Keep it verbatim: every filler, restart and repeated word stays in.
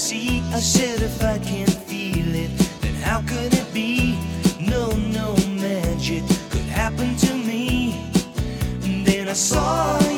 see. I said if I can't feel it, then how could it be? No, no magic could happen to me. And then I saw you.